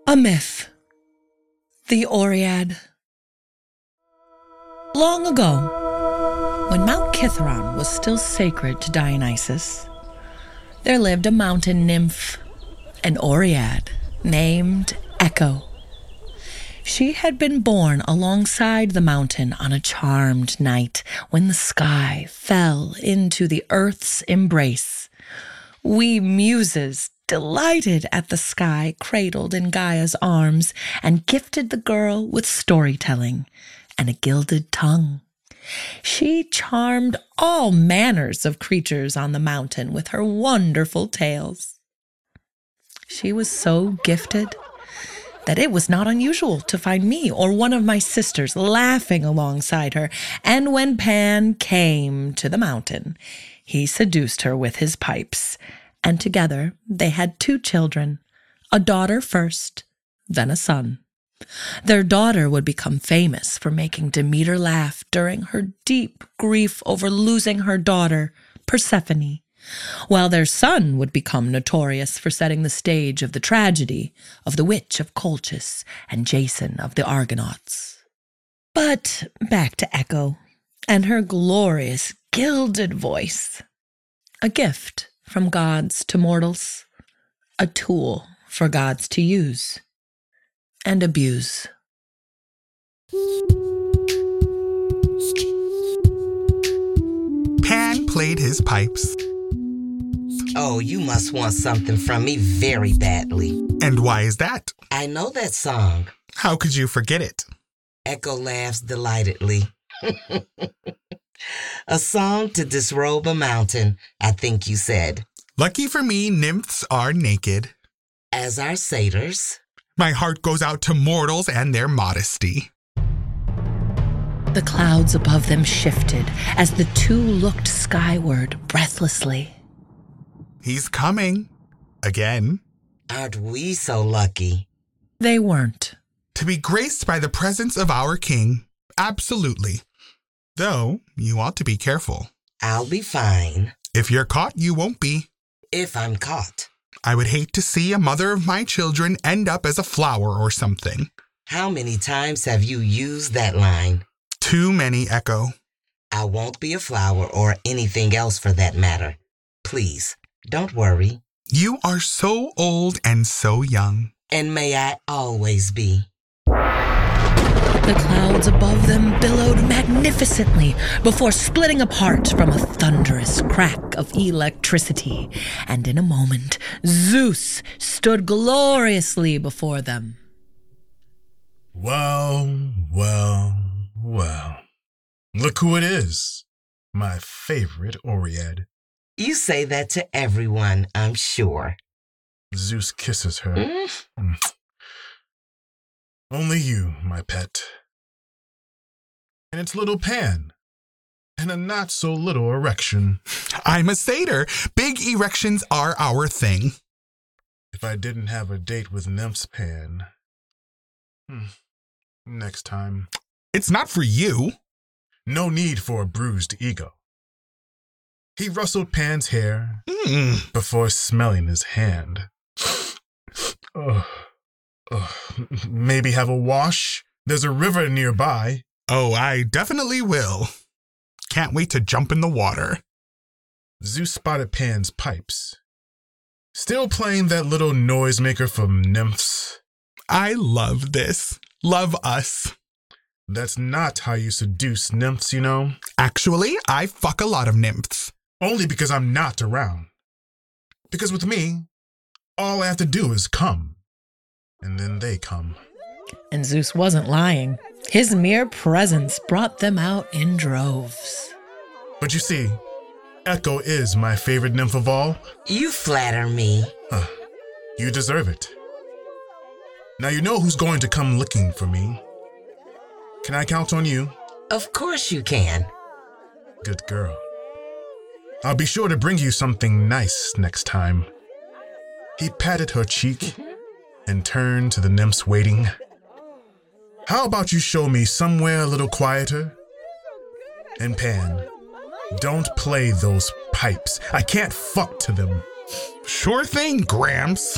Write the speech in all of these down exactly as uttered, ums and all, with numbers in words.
A myth. The Oread. Long ago, when Mount Kithaeron was still sacred to Dionysus, there lived a mountain nymph, an Oread, named Echo. She had been born alongside the mountain on a charmed night when the sky fell into the earth's embrace. We muses, delighted at the sky, cradled in Gaia's arms and gifted the girl with storytelling and a gilded tongue. She charmed all manners of creatures on the mountain with her wonderful tales. She was so gifted that it was not unusual to find me or one of my sisters laughing alongside her, and when Pan came to the mountain, he seduced her with his pipes, and together they had two children, a daughter first, then a son. Their daughter would become famous for making Demeter laugh during her deep grief over losing her daughter, Persephone, while their son would become notorious for setting the stage of the tragedy of the Witch of Colchis and Jason of the Argonauts. But back to Echo and her glorious gilded voice. A gift from gods to mortals, a tool for gods to use and abuse. Pan played his pipes. Oh, you must want something from me very badly. And why is that? I know that song. How could you forget it? Echo laughs delightedly. A song to disrobe a mountain, I think you said. Lucky for me, nymphs are naked. As are satyrs. My heart goes out to mortals and their modesty. The clouds above them shifted as the two looked skyward breathlessly. He's coming. Again. Aren't we so lucky? They weren't. To be graced by the presence of our king. Absolutely. Though, you ought to be careful. I'll be fine. If you're caught, you won't be. If I'm caught. I would hate to see a mother of my children end up as a flower or something. How many times have you used that line? Too many, Echo. I won't be a flower or anything else for that matter. Please, don't worry. You are so old and so young. And may I always be. The clouds above them billowed magnificently before splitting apart from a thunderous crack of electricity, and in a moment, Zeus stood gloriously before them. Well, well, well. Look who it is. My favorite Oread. You say that to everyone, I'm sure. Zeus kisses her. Mm? Mm. Only you, my pet. And it's little Pan. And a not-so-little erection. I'm a satyr. Big erections are our thing. If I didn't have a date with Nymphs, Pan. Hmm. Next time. It's not for you. No need for a bruised ego. He rustled Pan's hair Mm. before smelling his hand. Oh. Oh, maybe have a wash? There's a river nearby. Oh, I definitely will. Can't wait to jump in the water. Zeus spotted Pan's pipes. Still playing that little noisemaker from Nymphs. I love this. Love us. That's not how you seduce nymphs, you know. Actually, I fuck a lot of nymphs. Only because I'm not around. Because with me, all I have to do is come. And then they come. And Zeus wasn't lying. His mere presence brought them out in droves. But you see, Echo is my favorite nymph of all. You flatter me. Uh, you deserve it. Now you know who's going to come looking for me. Can I count on you? Of course you can. Good girl. I'll be sure to bring you something nice next time. He patted her cheek and turned to the nymphs waiting. How about you show me somewhere a little quieter? And Pan, don't play those pipes. I can't fuck to them. Sure thing, Gramps.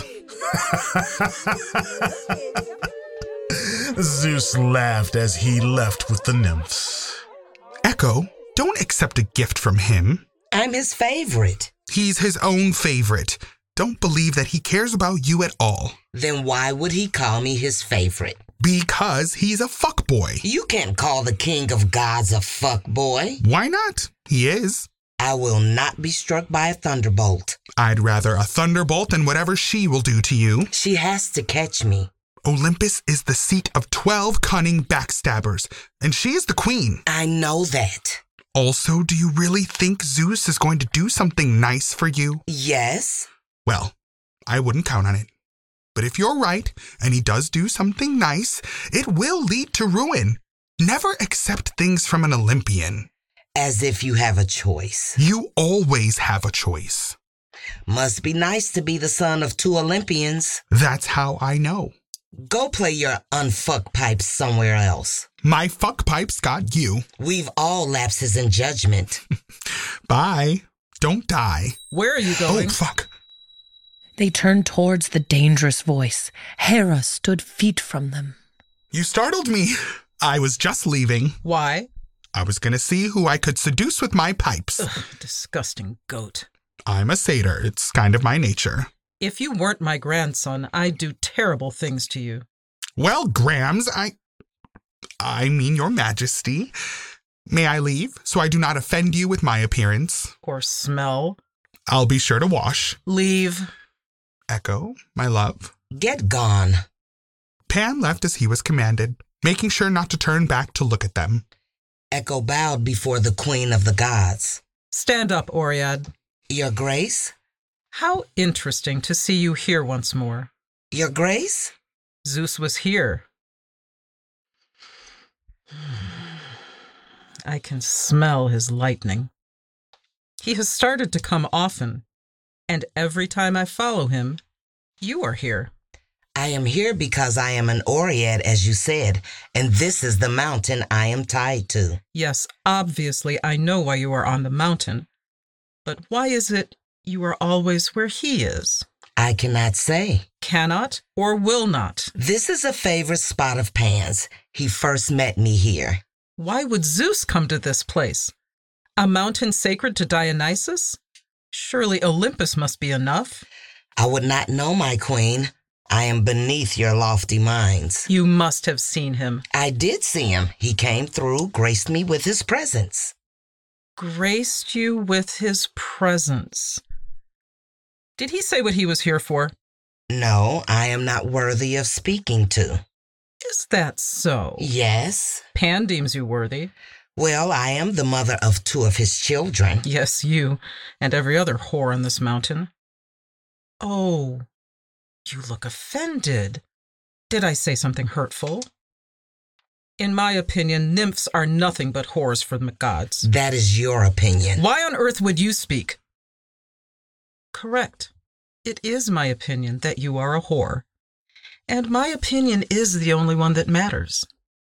Zeus laughed as he left with the nymphs. Echo, don't accept a gift from him. I'm his favorite. He's his own favorite. Don't believe that he cares about you at all. Then why would he call me his favorite? Because he's a fuckboy. You can't call the king of gods a fuckboy. Why not? He is. I will not be struck by a thunderbolt. I'd rather a thunderbolt than whatever she will do to you. She has to catch me. Olympus is the seat of twelve cunning backstabbers, and she is the queen. I know that. Also, do you really think Zeus is going to do something nice for you? Yes. Well, I wouldn't count on it. But if you're right, and he does do something nice, it will lead to ruin. Never accept things from an Olympian. As if you have a choice. You always have a choice. Must be nice to be the son of two Olympians. That's how I know. Go play your unfuck pipes somewhere else. My fuck pipes got you. We've all lapses in judgment. Bye. Don't die. Where are you going? Oh, fuck. They turned towards the dangerous voice. Hera stood feet from them. You startled me. I was just leaving. Why? I was going to see who I could seduce with my pipes. Ugh, disgusting goat. I'm a satyr. It's kind of my nature. If you weren't my grandson, I'd do terrible things to you. Well, Grams, I... I mean, your majesty. May I leave, so I do not offend you with my appearance? Or smell. I'll be sure to wash. Leave. Echo, my love. Get gone. Pan left as he was commanded, making sure not to turn back to look at them. Echo bowed before the queen of the gods. Stand up, Oread. Your grace? How interesting to see you here once more. Your grace? Zeus was here. I can smell his lightning. He has started to come often, and every time I follow him, you are here. I am here because I am an Oread, as you said, and this is the mountain I am tied to. Yes, obviously I know why you are on the mountain, but why is it you are always where he is? I cannot say. Cannot or will not. This is a favorite spot of Pan's. He first met me here. Why would Zeus come to this place? A mountain sacred to Dionysus? Surely Olympus must be enough. I would not know, my queen. I am beneath your lofty minds. You must have seen him. I did see him. He came through, graced me with his presence. Graced you with his presence. Did he say what he was here for? No, I am not worthy of speaking to. Is that so? Yes. Pan deems you worthy. Well, I am the mother of two of his children. Yes, you, and every other whore on this mountain. Oh, you look offended. Did I say something hurtful? In my opinion, nymphs are nothing but whores for the gods. That is your opinion. Why on earth would you speak? Correct. It is my opinion that you are a whore. And my opinion is the only one that matters.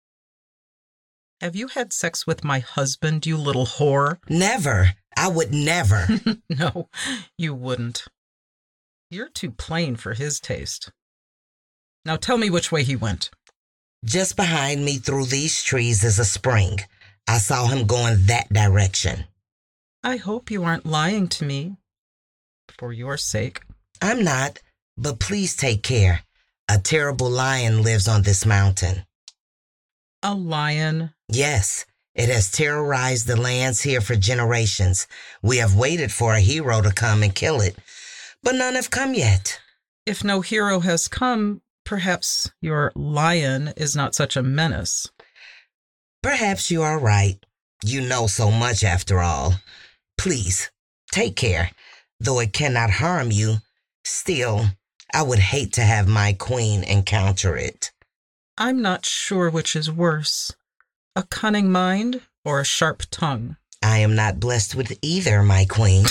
Have you had sex with my husband, you little whore? Never. I would never. No, you wouldn't. You're too plain for his taste. Now tell me which way he went. Just behind me through these trees is a spring. I saw him going that direction. I hope you aren't lying to me. For your sake. I'm not, but please take care. A terrible lion lives on this mountain. A lion? Yes, it has terrorized the lands here for generations. We have waited for a hero to come and kill it, but none have come yet. If no hero has come, perhaps your lion is not such a menace. Perhaps you are right. You know so much after all. Please, take care. Though it cannot harm you, still, I would hate to have my queen encounter it. I'm not sure which is worse, a cunning mind or a sharp tongue. I am not blessed with either, my queen.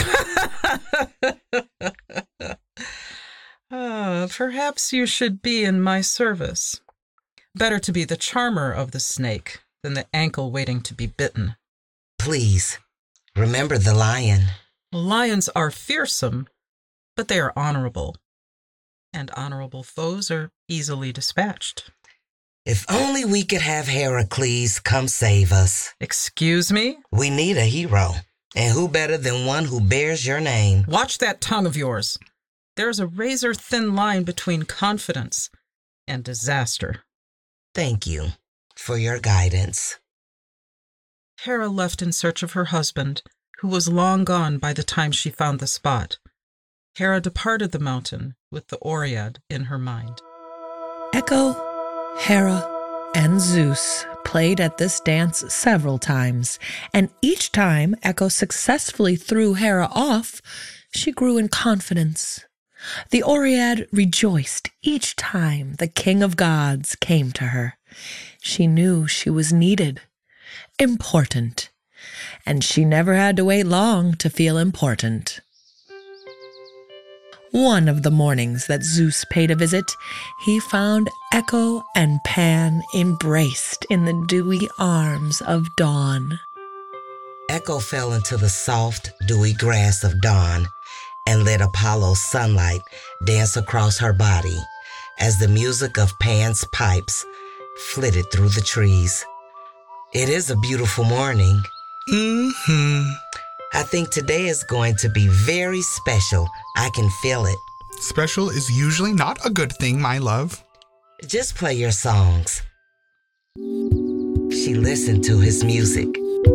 uh, perhaps you should be in my service. Better to be the charmer of the snake than the ankle waiting to be bitten. Please, remember the lion. Lions are fearsome, but they are honorable. and honorable foes are easily dispatched. If only we could have Heracles come save us. Excuse me? We need a hero. And who better than one who bears your name? Watch that tongue of yours. There's a razor-thin line between confidence and disaster. Thank you for your guidance. Hera left in search of her husband, who was long gone by the time she found the spot. Hera departed the mountain with the Oread in her mind. Echo, Hera, and Zeus played at this dance several times, and each time Echo successfully threw Hera off, she grew in confidence. The Oread rejoiced each time the king of gods came to her. She knew she was needed, important, and she never had to wait long to feel important. One of the mornings that Zeus paid a visit, he found Echo and Pan embraced in the dewy arms of dawn. Echo fell into the soft, dewy grass of dawn and let Apollo's sunlight dance across her body as the music of Pan's pipes flitted through the trees. It is a beautiful morning. Mm-hmm. I think today is going to be very special. I can feel it. Special is usually not a good thing, my love. Just play your songs. She listened to his music.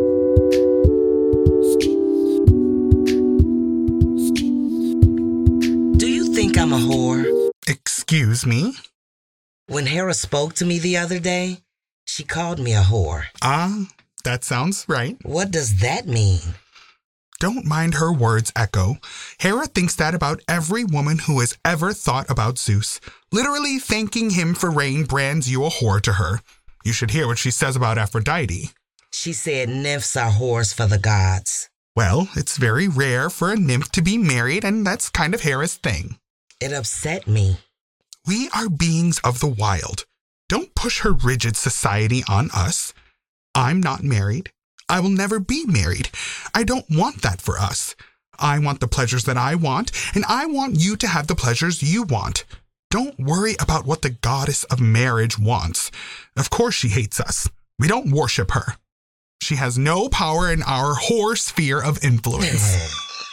Do you think I'm a whore? Excuse me? When Hera spoke to me the other day, she called me a whore. Ah, that sounds right. What does that mean? Don't mind her words, Echo. Hera thinks that about every woman who has ever thought about Zeus. Literally thanking him for rain brands you a whore to her. You should hear what she says about Aphrodite. She said nymphs are whores for the gods. Well, it's very rare for a nymph to be married, and that's kind of Hera's thing. It upset me. We are beings of the wild. Don't push her rigid society on us. I'm not married. I will never be married. I don't want that for us. I want the pleasures that I want, and I want you to have the pleasures you want. Don't worry about what the goddess of marriage wants. Of course she hates us. We don't worship her. She has no power in our whore sphere of influence.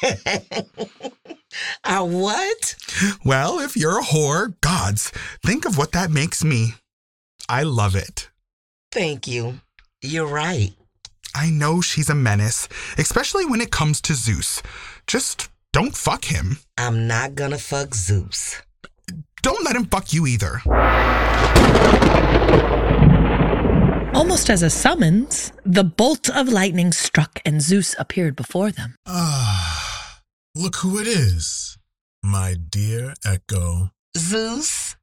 A what? Well, if you're a whore, gods, think of what that makes me. I love it. Thank you. You're right. I know she's a menace, especially when it comes to Zeus. Just don't fuck him. I'm not gonna fuck Zeus. Don't let him fuck you either. Almost as a summons, the bolt of lightning struck and Zeus appeared before them. Ah, look who it is. My dear Echo. Zeus?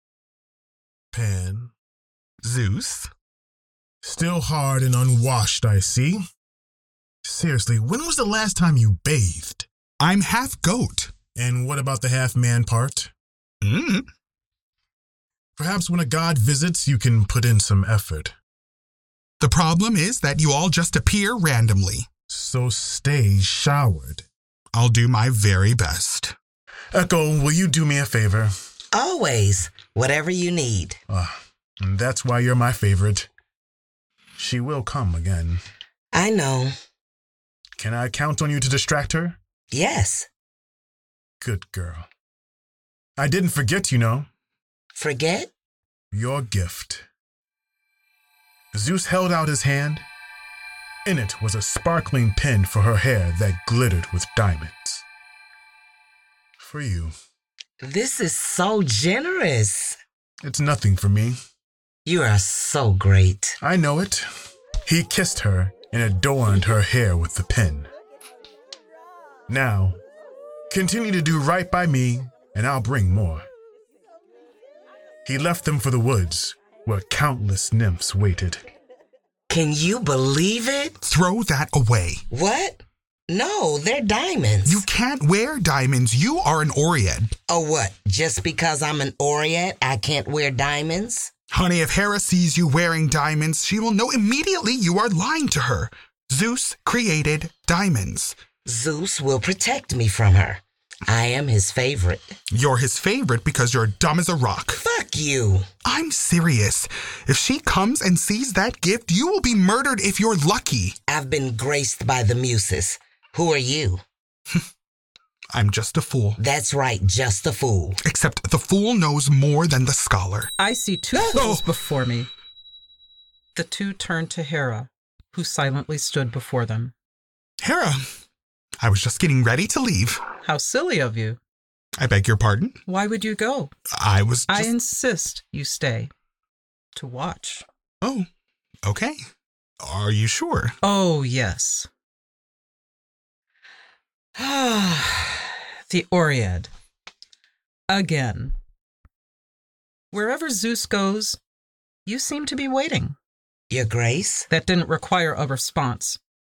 Pan. Zeus? Still hard and unwashed, I see. Seriously, when was the last time you bathed? I'm half goat. And what about the half-man part? Mm. Perhaps when a god visits, you can put in some effort. The problem is that you all just appear randomly. So stay showered. I'll do my very best. Echo, will you do me a favor? Always. Whatever you need. Ah, and that's why you're my favorite. She will come again. I know. Can I count on you to distract her? Yes. Good girl. I didn't forget, you know. Forget? Your gift. Zeus held out his hand. In it was a sparkling pin for her hair that glittered with diamonds. For you. This is so generous. It's nothing for me. You are so great. I know it. He kissed her and adorned her hair with the pin. Now, continue to do right by me, and I'll bring more. He left them for the woods, where countless nymphs waited. Can you believe it? Throw that away. What? No, they're diamonds. You can't wear diamonds. You are an Oread. Oh, what? Just because I'm an Oread, I can't wear diamonds? Honey, if Hera sees you wearing diamonds, she will know immediately you are lying to her. Zeus created diamonds. Zeus will protect me from her. I am his favorite. You're his favorite because you're dumb as a rock. Fuck you. I'm serious. If she comes and sees that gift, you will be murdered if you're lucky. I've been graced by the muses. Who are you? I'm just a fool. That's right, just a fool. Except the fool knows more than the scholar. I see two fools before me. The two turned to Hera, who silently stood before them. Hera, I was just getting ready to leave. How silly of you. I beg your pardon? Why would you go? I was just... I insist you stay. To watch. Oh, okay. Are you sure? Oh, yes. The Oread. Again. Wherever Zeus goes, you seem to be waiting. Your Grace? That didn't require a response.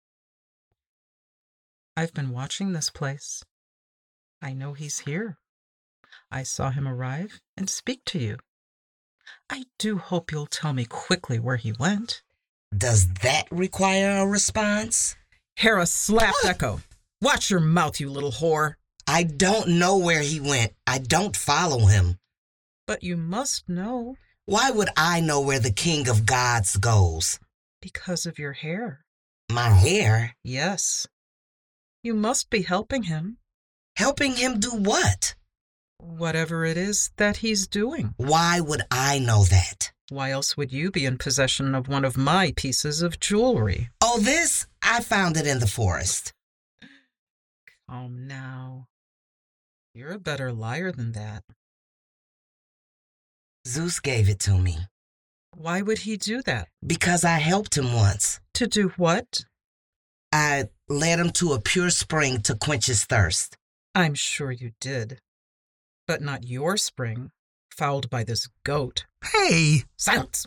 I've been watching this place. I know he's here. I saw him arrive and speak to you. I do hope you'll tell me quickly where he went. Does that require a response? Hera slapped Echo. Watch your mouth, you little whore. I don't know where he went. I don't follow him. But you must know. Why would I know where the King of Gods goes? Because of your hair. My hair? Yes. You must be helping him. Helping him do what? Whatever it is that he's doing. Why would I know that? Why else would you be in possession of one of my pieces of jewelry? Oh, this? I found it in the forest. Calm now. You're a better liar than that. Zeus gave it to me. Why would he do that? Because I helped him once. To do what? I led him to a pure spring to quench his thirst. I'm sure you did. But not your spring, fouled by this goat. Hey! Silence!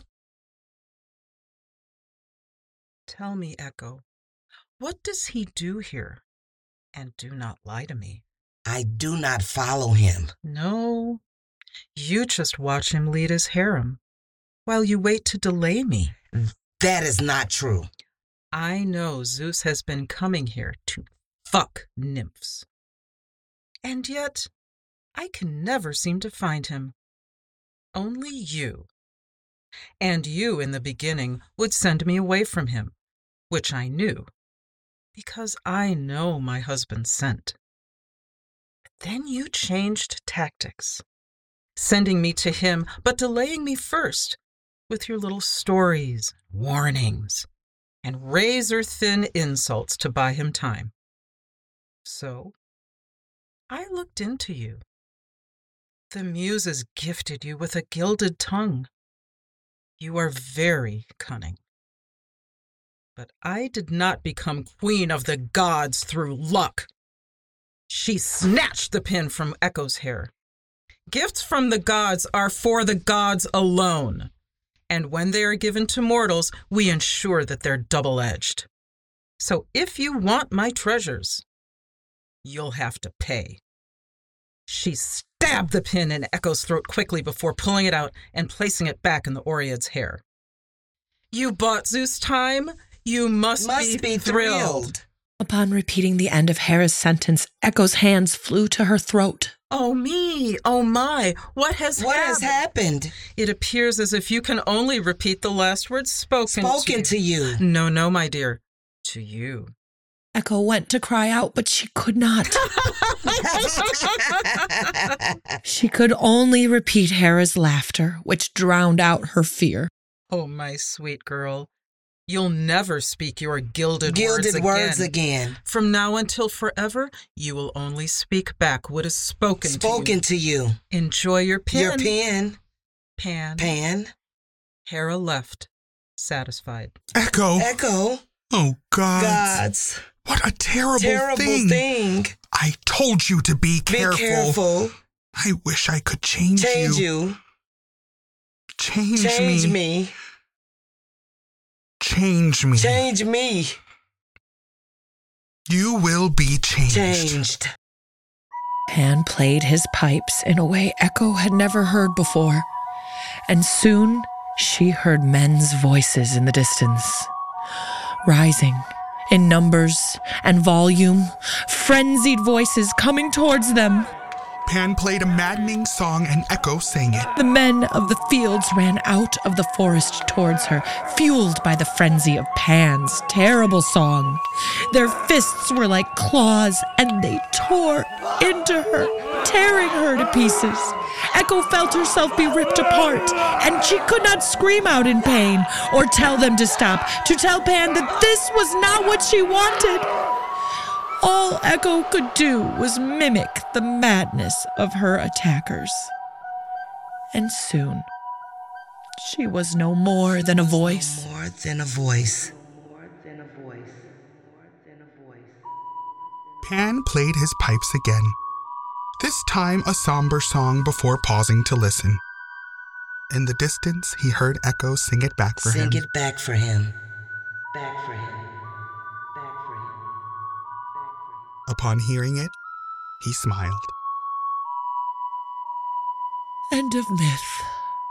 Tell me, Echo, what does he do here? And do not lie to me. I do not follow him. No, you just watch him lead his harem, while you wait to delay me. That is not true. I know Zeus has been coming here to fuck nymphs. And yet, I can never seem to find him. Only you. And you, in the beginning, would send me away from him, which I knew, because I know my husband's scent. Then you changed tactics, sending me to him, but delaying me first with your little stories, warnings, and razor-thin insults to buy him time. So, I looked into you. The Muses gifted you with a gilded tongue. You are very cunning. But I did not become queen of the gods through luck. She snatched the pin from Echo's hair. Gifts from the gods are for the gods alone. And when they are given to mortals, we ensure that they're double-edged. So if you want my treasures, you'll have to pay. She stabbed the pin in Echo's throat quickly before pulling it out and placing it back in the Oread's hair. You bought Zeus time? You must, Must be, be thrilled. thrilled. Upon repeating the end of Hera's sentence, Echo's hands flew to her throat. Oh me, oh my, what has What happened? has happened? It appears as if you can only repeat the last words spoken, Spoken to you. to you. No, no, my dear, to you. Echo went to cry out, but she could not. She could only repeat Hera's laughter, which drowned out her fear. Oh, my sweet girl, you'll never speak your gilded, Gilded words, words again. again. From now until forever, you will only speak back what is spoken, Spoken to you. to you. Enjoy your pen. Your pen. Pan. Pan. Hera left, satisfied. Echo! Echo. Oh, God. Gods. What a terrible, Terrible thing. thing. I told you to be Be careful. careful. I wish I could change, Change you. you. Change, Change me. me. Change me. Change me. You will be changed. Changed. Pan played his pipes in a way Echo had never heard before, and soon she heard men's voices in the distance, rising in numbers and volume, frenzied voices coming towards them. Pan played a maddening song and Echo sang it. The men of the fields ran out of the forest towards her, fueled by the frenzy of Pan's terrible song. Their fists were like claws, and they tore into her, tearing her to pieces. Echo felt herself be ripped apart, and she could not scream out in pain or tell them to stop, to tell Pan that this was not what she wanted. All Echo could do was mimic the madness of her attackers. And soon, she was no more than a voice. More than a voice. Pan played his pipes again, this time a somber song before pausing to listen. In the distance, he heard Echo sing it back for him. Sing it back for him. Back for him. Upon hearing it, he smiled. End of myth.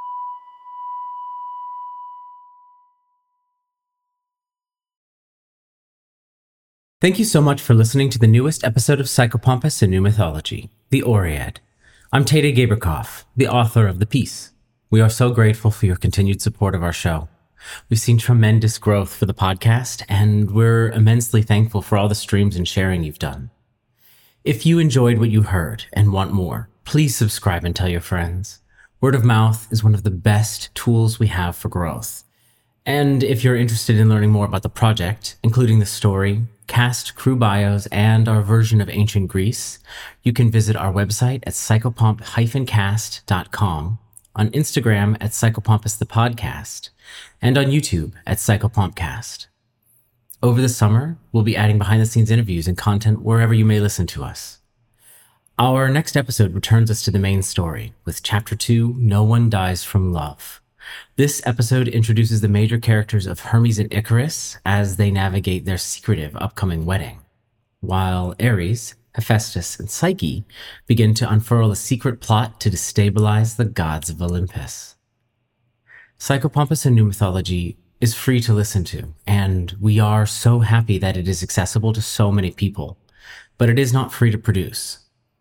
Thank you so much for listening to the newest episode of Psychopompus, A New Mythology, The Oread. I'm Tede Gaberkoff, the author of the piece. We are so grateful for your continued support of our show. We've seen tremendous growth for the podcast, and we're immensely thankful for all the streams and sharing you've done. If you enjoyed what you heard and want more, please subscribe and tell your friends. Word of mouth is one of the best tools we have for growth. And if you're interested in learning more about the project, including the story, cast, crew bios, and our version of ancient Greece, you can visit our website at psychopomp dash cast dot com, on Instagram at Psychopompus the Podcast, and on YouTube at Psychopompcast. Over the summer, we'll be adding behind-the-scenes interviews and content wherever you may listen to us. Our next episode returns us to the main story with Chapter two, No One Dies from Love. This episode introduces the major characters of Hermes and Icarus as they navigate their secretive upcoming wedding, while Ares, Hephaestus, and Psyche begin to unfurl a secret plot to destabilize the gods of Olympus. Psychopompus, A New Mythology is free to listen to, and we are so happy that it is accessible to so many people, but it is not free to produce.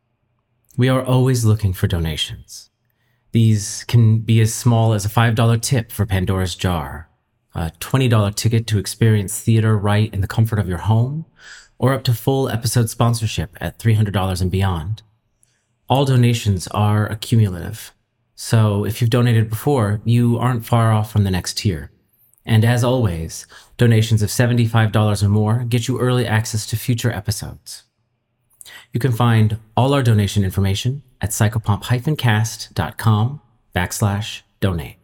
We are always looking for donations. These can be as small as a five dollar tip for Pandora's Jar, a twenty dollar ticket to experience theater right in the comfort of your home, or up to full episode sponsorship at three hundred dollars and beyond. All donations are accumulative, so if you've donated before, you aren't far off from the next tier. And as always, donations of seventy-five dollars or more get you early access to future episodes. You can find all our donation information at psychopomp cast dot com backslash donate.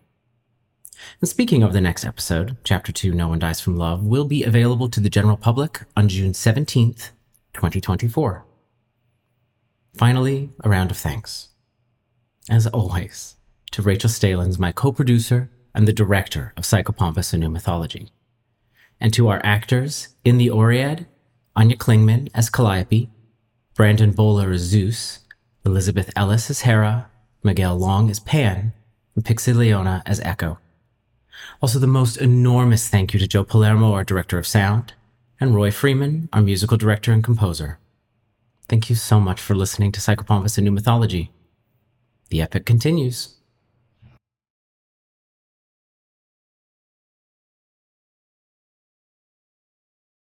And speaking of the next episode, Chapter two, No One Dies from Love, will be available to the general public on June seventeenth, twenty twenty-four. Finally, a round of thanks. As always, to Rachel Stalins, my co-producer and the director of Psychopompus, A New Mythology. And to our actors in The Oread, Anya Klingman as Calliope, Brandon Bowler as Zeus, Elizabeth Ellis as Hera, Miguel Long as Pan, and Pixie Leona as Echo. Also, the most enormous thank you to Joe Palermo, our director of sound, and Roy Freeman, our musical director and composer. Thank you so much for listening to Psychopompus, A New Mythology. The epic continues.